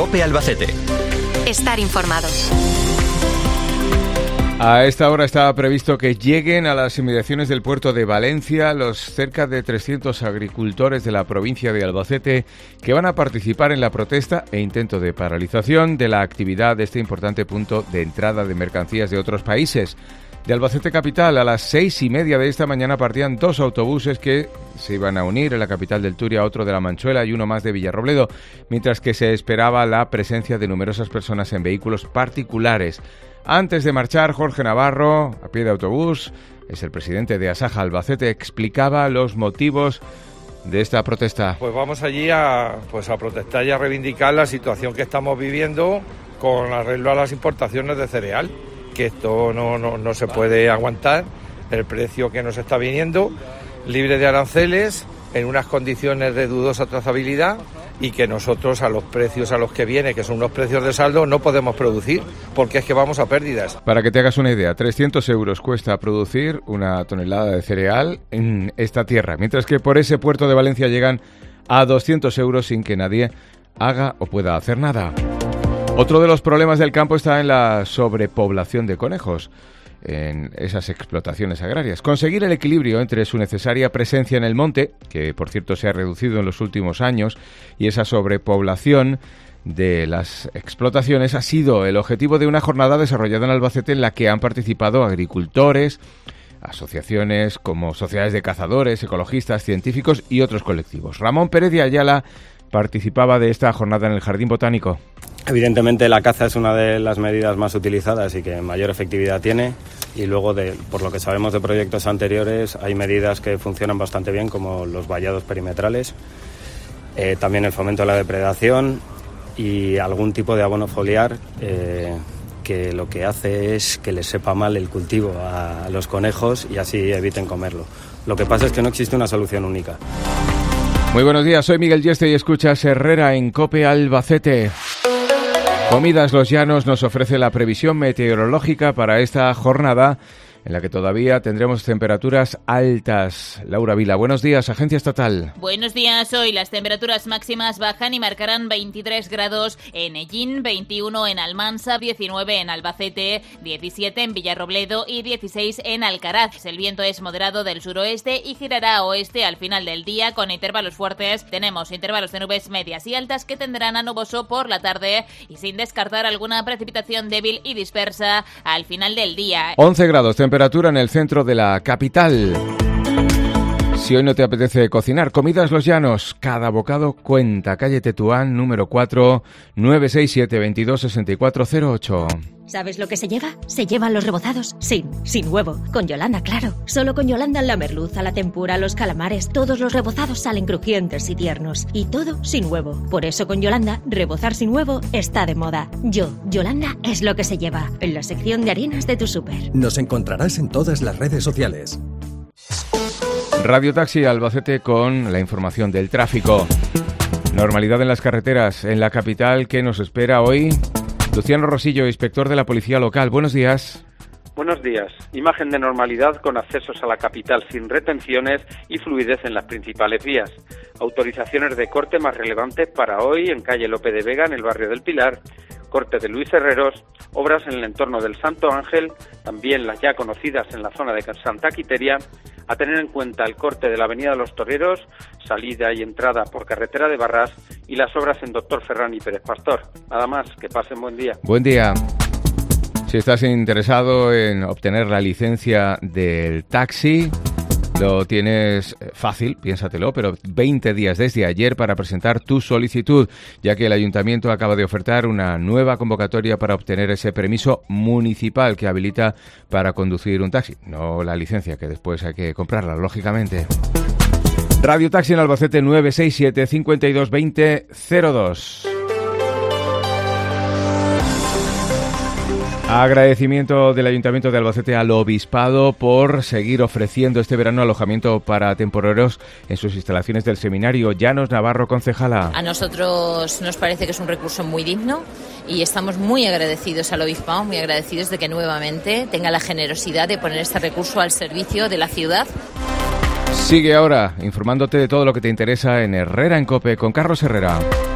COPE Albacete. Estar informado. A esta hora está previsto que lleguen a las inmediaciones del puerto de Valencia los cerca de 300 agricultores de la provincia de Albacete que van a participar en la protesta e intento de paralización de la actividad de este importante punto de entrada de mercancías de otros países. De Albacete capital, a las 6:30 de esta mañana partían 2 autobuses que se iban a unir en la capital del Turia, otro de La Manchuela y uno más de Villarrobledo, mientras que se esperaba la presencia de numerosas personas en vehículos particulares. Antes de marchar, Jorge Navarro, a pie de autobús, es el presidente de Asaja Albacete, explicaba los motivos de esta protesta. Pues vamos allí a protestar y a reivindicar la situación que estamos viviendo con arreglo a las importaciones de cereal, que esto no se puede aguantar, el precio que nos está viniendo, libre de aranceles, en unas condiciones de dudosa trazabilidad, y que nosotros a los precios a los que viene, que son unos precios de saldo, no podemos producir, porque es que vamos a pérdidas. Para que te hagas una idea, 300 euros cuesta producir una tonelada de cereal en esta tierra, mientras que por ese puerto de Valencia llegan a 200 euros sin que nadie haga o pueda hacer nada. Otro de los problemas del campo está en la sobrepoblación de conejos en esas explotaciones agrarias. Conseguir el equilibrio entre su necesaria presencia en el monte, que por cierto se ha reducido en los últimos años, y esa sobrepoblación de las explotaciones ha sido el objetivo de una jornada desarrollada en Albacete en la que han participado agricultores, asociaciones como sociedades de cazadores, ecologistas, científicos y otros colectivos. Ramón Pérez de Ayala participaba de esta jornada en el Jardín Botánico. Evidentemente la caza es una de las medidas más utilizadas y que mayor efectividad tiene, y luego por lo que sabemos de proyectos anteriores hay medidas que funcionan bastante bien, como los vallados perimetrales, también el fomento de la depredación y algún tipo de abono foliar que lo que hace es que les sepa mal el cultivo a los conejos y así eviten comerlo. Lo que pasa es que no existe una solución única. Muy buenos días, soy Miguel Yeste y escuchas Herrera en COPE Albacete. Comidas Los Llanos nos ofrece la previsión meteorológica para esta jornada en la que todavía tendremos temperaturas altas. Laura Vila, buenos días, Agencia Estatal. Buenos días, hoy las temperaturas máximas bajan y marcarán 23 grados en Ellín, 21 en Almansa, 19 en Albacete, 17 en Villarrobledo y 16 en Alcaraz. El viento es moderado del suroeste y girará a oeste al final del día con intervalos fuertes. Tenemos intervalos de nubes medias y altas que tenderán a nuboso por la tarde y sin descartar alguna precipitación débil y dispersa al final del día. 11 grados, temperatura en el centro de la capital. Si hoy no te apetece cocinar, Comidas Los Llanos, cada bocado cuenta. Calle Tetuán, número 4, 967-226408. ¿Sabes lo que se lleva? Se llevan los rebozados sin huevo. Con Yolanda, claro. Solo con Yolanda la merluza, la tempura, los calamares, todos los rebozados salen crujientes y tiernos. Y todo sin huevo. Por eso con Yolanda, rebozar sin huevo está de moda. Yolanda es lo que se lleva. En la sección de harinas de tu súper. Nos encontrarás en todas las redes sociales. Radio Taxi Albacete con la información del tráfico. Normalidad en las carreteras en la capital. ¿Qué nos espera hoy? Luciano Rosillo, inspector de la Policía Local. Buenos días. Buenos días. Imagen de normalidad con accesos a la capital sin retenciones y fluidez en las principales vías. Autorizaciones de corte más relevantes para hoy en calle Lope de Vega, en el barrio del Pilar. Corte de Luis Herreros, obras en el entorno del Santo Ángel, también las ya conocidas en la zona de Santa Quiteria. A tener en cuenta el corte de la Avenida de los Toreros, salida y entrada por carretera de Barras y las obras en Doctor Ferrán y Pérez Pastor. Nada más, que pasen buen día. Buen día. Si estás interesado en obtener la licencia del taxi, lo tienes fácil, piénsatelo, pero 20 días desde ayer para presentar tu solicitud, ya que el Ayuntamiento acaba de ofertar una nueva convocatoria para obtener ese permiso municipal que habilita para conducir un taxi. No la licencia, que después hay que comprarla, lógicamente. Radio Taxi en Albacete 967 52 20 02. Agradecimiento del Ayuntamiento de Albacete al Obispado por seguir ofreciendo este verano alojamiento para temporeros en sus instalaciones del seminario. Llanos Navarro, concejala. A nosotros nos parece que es un recurso muy digno y estamos muy agradecidos al Obispado, muy agradecidos de que nuevamente tenga la generosidad de poner este recurso al servicio de la ciudad. Sigue ahora informándote de todo lo que te interesa en Herrera en COPE con Carlos Herrera.